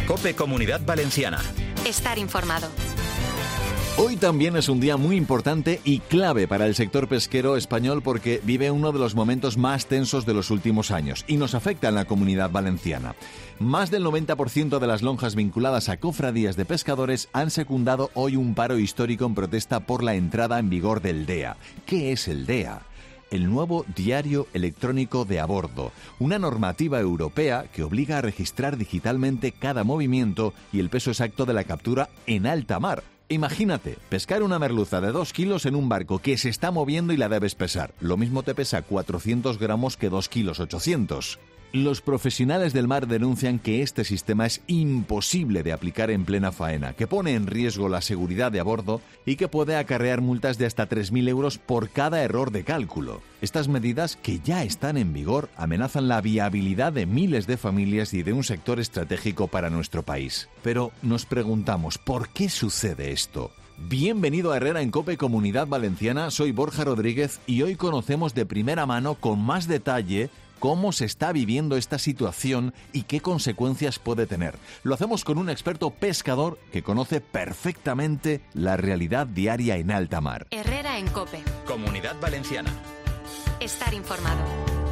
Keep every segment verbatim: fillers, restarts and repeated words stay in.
COPE Comunidad Valenciana. Estar informado. Hoy también es un día muy importante y clave para el sector pesquero español porque vive uno de los momentos más tensos de los últimos años y nos afecta en la Comunidad Valenciana. Más del noventa por ciento de las lonjas vinculadas a cofradías de pescadores han secundado hoy un paro histórico en protesta por la entrada en vigor del D E A. ¿Qué es el D E A? El nuevo Diario Electrónico de a bordo, una normativa europea que obliga a registrar digitalmente cada movimiento y el peso exacto de la captura en alta mar. Imagínate, pescar una merluza de dos kilos en un barco que se está moviendo y la debes pesar. Lo mismo te pesa cuatrocientos gramos que dos kilos ochocientos. Los profesionales del mar denuncian que este sistema es imposible de aplicar en plena faena, que pone en riesgo la seguridad de a bordo y que puede acarrear multas de hasta tres mil euros por cada error de cálculo. Estas medidas, que ya están en vigor, amenazan la viabilidad de miles de familias y de un sector estratégico para nuestro país. Pero nos preguntamos, ¿por qué sucede esto? Bienvenido a Herrera en COPE Comunidad Valenciana, soy Borja Rodríguez y hoy conocemos de primera mano, con más detalle, cómo se está viviendo esta situación y qué consecuencias puede tener. Lo hacemos con un experto pescador que conoce perfectamente la realidad diaria en alta mar. Herrera en COPE. Comunidad Valenciana. Estar informado.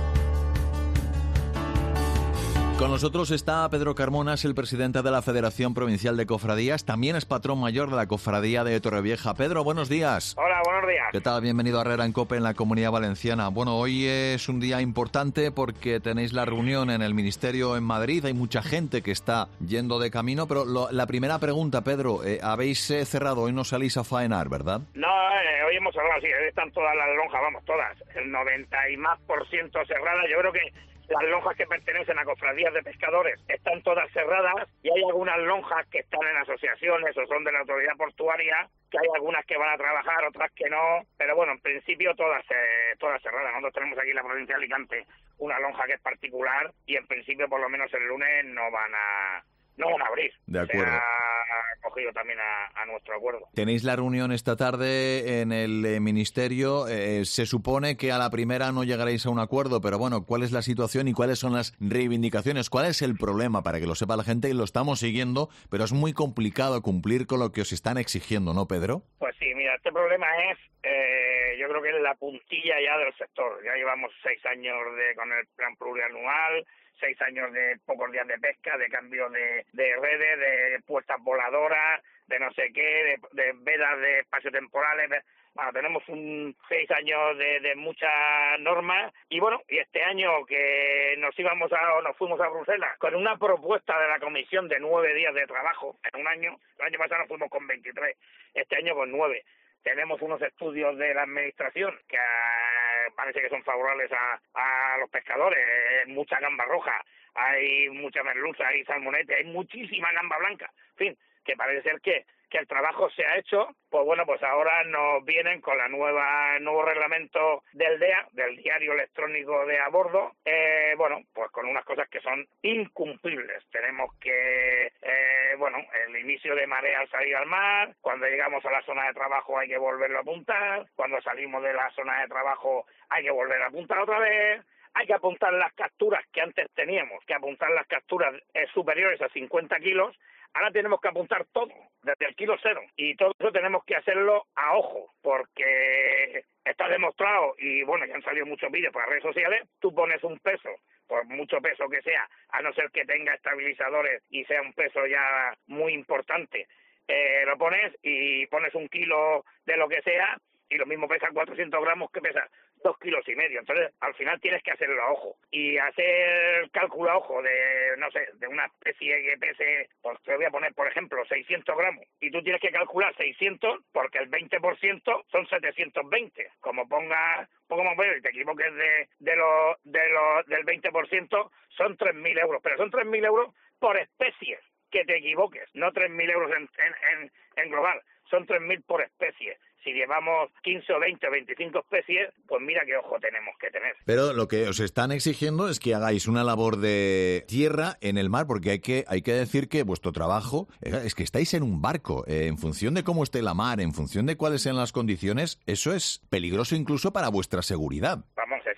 Con nosotros está Pedro Carmonas, el presidente de la Federación Provincial de Cofradías. También es patrón mayor de la Cofradía de Torrevieja. Pedro, buenos días. Hola, buenos días. ¿Qué tal? Bienvenido a Herrera en COPE en la Comunidad Valenciana. Bueno, hoy es un día importante porque tenéis la reunión en el Ministerio en Madrid. Hay mucha gente que está yendo de camino, pero lo, la primera pregunta, Pedro, eh, habéis eh, cerrado, hoy no salís a faenar, ¿verdad? No, eh, hoy hemos cerrado, sí, están todas las lonjas, vamos, todas, el noventa y más por ciento cerradas. Yo creo que las lonjas que pertenecen a cofradías de pescadores están todas cerradas y hay algunas lonjas que están en asociaciones o son de la autoridad portuaria, que hay algunas que van a trabajar, otras que no, pero bueno, en principio todas eh, todas cerradas. Nosotros tenemos aquí en la provincia de Alicante una lonja que es particular y en principio por lo menos el lunes no van a no van a abrir. De acuerdo. Se ha cogido también a, a nuestro acuerdo. Tenéis la reunión esta tarde en el eh, Ministerio. Eh, se supone que a la primera no llegaréis a un acuerdo, pero bueno, ¿cuál es la situación y cuáles son las reivindicaciones? ¿Cuál es el problema? Para que lo sepa la gente, y lo estamos siguiendo, pero es muy complicado cumplir con lo que os están exigiendo, ¿no, Pedro? Pues sí, mira, este problema es, eh, yo creo que es la puntilla ya del sector. Ya llevamos seis años de con el plan plurianual, seis años de pocos días de pesca, de cambio de, de redes, de puestas voladoras, de no sé qué, de, de vedas de espacios temporales. De, bueno, tenemos un seis años de, de muchas normas y bueno, y este año que nos íbamos a, o nos fuimos a Bruselas con una propuesta de la Comisión de nueve días de trabajo en un año. El año pasado nos fuimos con veintitrés, este año con nueve. Tenemos unos estudios de la administración que uh, parece que son favorables a, a los pescadores, eh, mucha gamba roja, hay mucha merluza, hay salmonete, hay muchísima gamba blanca, en fin, que parece ser que, que el trabajo se ha hecho. Pues bueno, pues ahora nos vienen con la nueva el nuevo reglamento del D E A, del Diario Electrónico de a bordo, eh, bueno, pues con unas cosas que son incumplibles. Tenemos que, eh, bueno, el inicio de marea al salir al mar, cuando llegamos a la zona de trabajo hay que volverlo a apuntar, cuando salimos de la zona de trabajo hay que volver a apuntar otra vez. Hay que apuntar las capturas que antes teníamos, que apuntar las capturas eh, superiores a cincuenta kilos, ahora tenemos que apuntar todo, desde el kilo cero, y todo eso tenemos que hacerlo a ojo, porque está demostrado, y bueno, ya han salido muchos vídeos por las redes sociales, tú pones un peso, por mucho peso que sea, a no ser que tenga estabilizadores y sea un peso ya muy importante, eh, lo pones y pones un kilo de lo que sea, y lo mismo pesa cuatrocientos gramos que pesa dos kilos y medio. Entonces, al final tienes que hacerlo a ojo. Y hacer el cálculo a ojo de, no sé, de una especie que pese, pues te voy a poner, por ejemplo, seiscientos gramos. Y tú tienes que calcular seiscientos porque el veinte por ciento son setecientos veinte. Como pongas, pongamos ver, y te equivoques de, de lo, de lo, del veinte por ciento, son tres mil euros. Pero son tres mil euros por especie, que te equivoques. No tres mil euros en, en, en, en global. Son tres mil por especie. Si llevamos quince o veinte o veinticinco especies, pues mira qué ojo tenemos que tener. Pero lo que os están exigiendo es que hagáis una labor de tierra en el mar, porque hay que hay que decir que vuestro trabajo es que estáis en un barco. Eh, en función de cómo esté la mar, en función de cuáles sean las condiciones, eso es peligroso incluso para vuestra seguridad. Vamos, es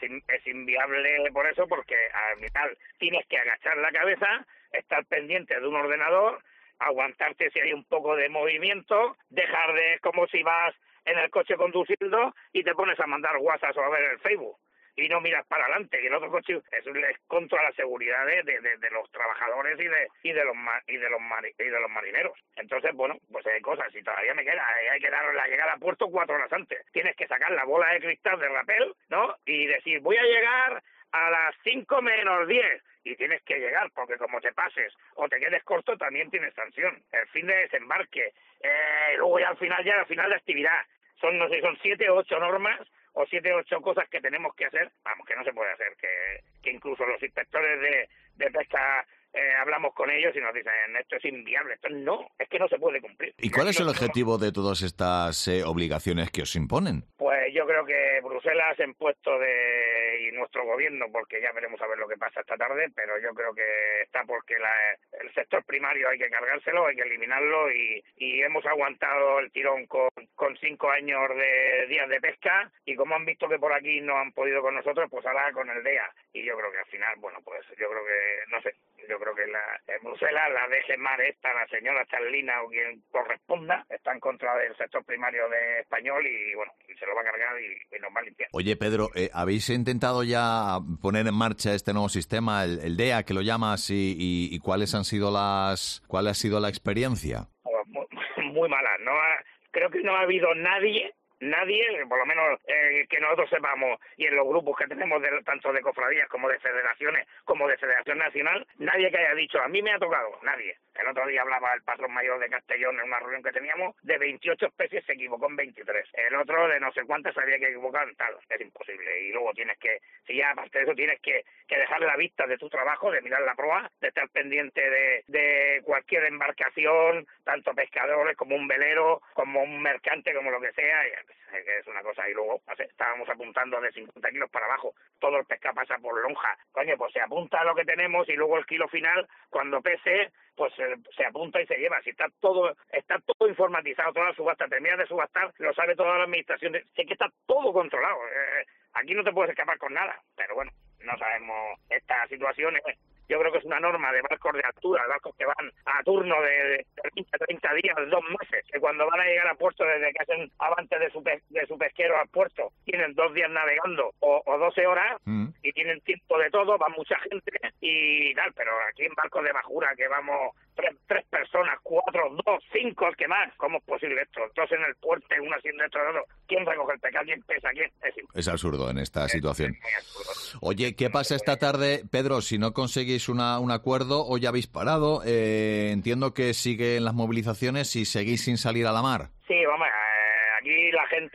es inviable por eso, porque al final tienes que agachar la cabeza, estar pendiente de un ordenador, aguantarte si hay un poco de movimiento, dejar de como si vas en el coche conduciendo y te pones a mandar WhatsApp o a ver el Facebook y no miras para adelante, y el otro coche es, es contra la seguridad de, de, de, de los trabajadores y de y de los y de los mari, y de los marineros. Entonces, bueno, pues hay cosas, y todavía me queda, hay que dar la llegada a puerto cuatro horas antes. Tienes que sacar la bola de cristal de rapel, ¿no? Y decir, voy a llegar a las cinco menos diez, y tienes que llegar, porque como te pases o te quedes corto, también tienes sanción. El fin de desembarque, eh, luego ya al final, ya al final de actividad. Son, no sé, son siete o ocho normas, o siete o ocho cosas que tenemos que hacer, vamos, que no se puede hacer, que, que incluso los inspectores de, de pesca eh, hablamos con ellos y nos dicen, esto es inviable, esto no, es que no se puede cumplir. ¿Y cuál es el objetivo de todas estas eh, obligaciones que os imponen? Pues yo creo que Bruselas en puesto de, y nuestro gobierno, porque ya veremos a ver lo que pasa esta tarde, pero yo creo que está porque la, el sector primario hay que cargárselo, hay que eliminarlo, y, y hemos aguantado el tirón con, con cinco años de días de pesca, y como han visto que por aquí no han podido con nosotros, pues ahora con el D E A. Y yo creo que al final, bueno, pues yo creo que, no sé, yo creo que la, en Bruselas, la D G Mar esta, la señora Charlina o quien corresponda, está en contra del sector primario de español, y bueno, y se lo va a cargar y, y nos va a limpiar. Oye, Pedro, eh, ¿habéis intentado ya poner en marcha este nuevo sistema, el, el D E A, que lo llamas, y, y, y cuáles han sido las, cuál ha sido la experiencia? Pues muy, muy mala, no ha, creo que no ha habido nadie Nadie, por lo menos eh, que nosotros sepamos, y en los grupos que tenemos de, tanto de cofradías como de federaciones, como de Federación Nacional, nadie que haya dicho, a mí me ha tocado, nadie. El otro día hablaba el patrón mayor de Castellón en una reunión que teníamos, de veintiocho especies se equivocó en veintitrés. El otro de no sé cuántas había que equivocar en tal. Es imposible. Y luego tienes que, si ya aparte de eso tienes que, que dejar la vista de tu trabajo, de mirar la proa, de estar pendiente de, de cualquier embarcación, tanto pescadores como un velero, como un mercante, como lo que sea, y que es una cosa. Y luego o sea, estábamos apuntando de cincuenta kilos para abajo, todo el pesca pasa por lonja. Coño, pues se apunta a lo que tenemos y luego el kilo final, cuando pese, pues se, se apunta y se lleva. Si está todo está todo informatizado, toda la subasta, termina de subastar, lo sabe toda la administración, sé que está todo controlado. Eh, aquí no te puedes escapar con nada, pero bueno, no sabemos estas situaciones. Yo creo que es una norma de barcos de altura, de barcos que van a turno de veinte a treinta días, dos meses, que cuando van a llegar a puerto, desde que hacen avance de su, pe- de su pesquero al puerto, tienen dos días navegando o, o doce horas, mm. y tienen tiempo de todo, va mucha gente y tal, pero aquí en barcos de bajura que vamos tres, tres personas, cuatro, dos, cinco, el que más, ¿cómo es posible esto? Dos en el puerto, uno haciendo esto, otro. ¿Quién recoge el pescado? ¿Quién pesa? ¿Quién? Es, es absurdo en esta es, situación. Es Oye, ¿qué pasa esta tarde, Pedro, si no conseguís una, un acuerdo o ya habéis parado? Eh, entiendo que siguen las movilizaciones y seguís sin salir a la mar. Sí, vamos, eh, aquí la gente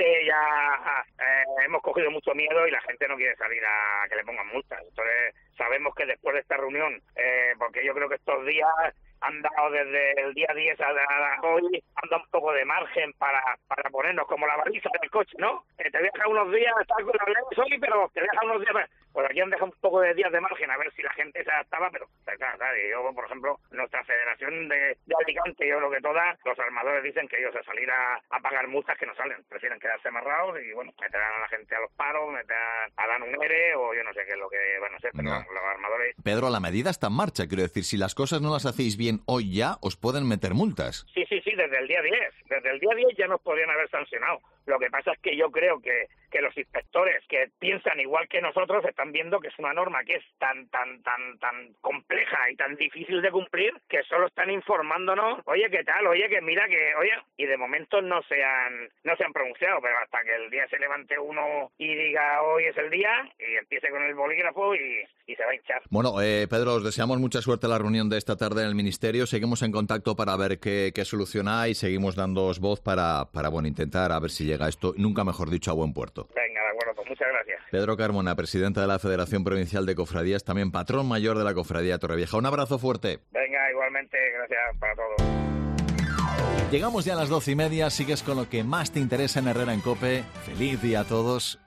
ya eh, hemos cogido mucho miedo y la gente no quiere salir a que le pongan multas. Entonces sabemos que después de esta reunión, eh, porque yo creo que estos días han dado desde el día diez a, a hoy, han dado un poco de margen para para ponernos como la baliza del coche, ¿no? Eh, te deja unos días, estás con la ley hoy, pero te deja unos días. Pues aquí han dejado un poco de días de margen a ver si la gente se adaptaba, pero claro, claro, yo, por ejemplo, nuestra federación de, de Alicante, yo creo que todas, los armadores dicen que ellos a salir a, a pagar multas que no salen, prefieren quedarse amarrados y bueno, meterán a la gente a los paros, meterán a dar un E R E o yo no sé qué es lo que van a hacer, pero no. Los armadores... Pedro, la medida está en marcha, quiero decir, si las cosas no las hacéis bien hoy ya, os pueden meter multas. Sí, sí, sí, desde el día diez, desde el día diez ya nos podrían haber sancionado. Lo que pasa es que yo creo que, que los inspectores que piensan igual que nosotros están viendo que es una norma que es tan tan tan tan compleja y tan difícil de cumplir que solo están informándonos, oye, ¿qué tal? Oye, que mira que, oye, y de momento no se han no se han pronunciado, pero hasta que el día se levante uno y diga hoy es el día y empiece con el bolígrafo y, y se va a hinchar. Bueno, eh, Pedro, os deseamos mucha suerte en la reunión de esta tarde en el Ministerio. Seguimos en contacto para ver qué, qué solucionáis, seguimos dándoos voz para, para bueno, intentar a ver si llega esto, nunca mejor dicho, a buen puerto. Venga, de acuerdo, pues muchas gracias. Pedro Carmona, presidente de la Federación Provincial de Cofradías, también patrón mayor de la Cofradía Torrevieja. Un abrazo fuerte. Venga, igualmente, gracias para todos. Llegamos ya a las doce y media, sigues con lo que más te interesa en Herrera en COPE. Feliz día a todos.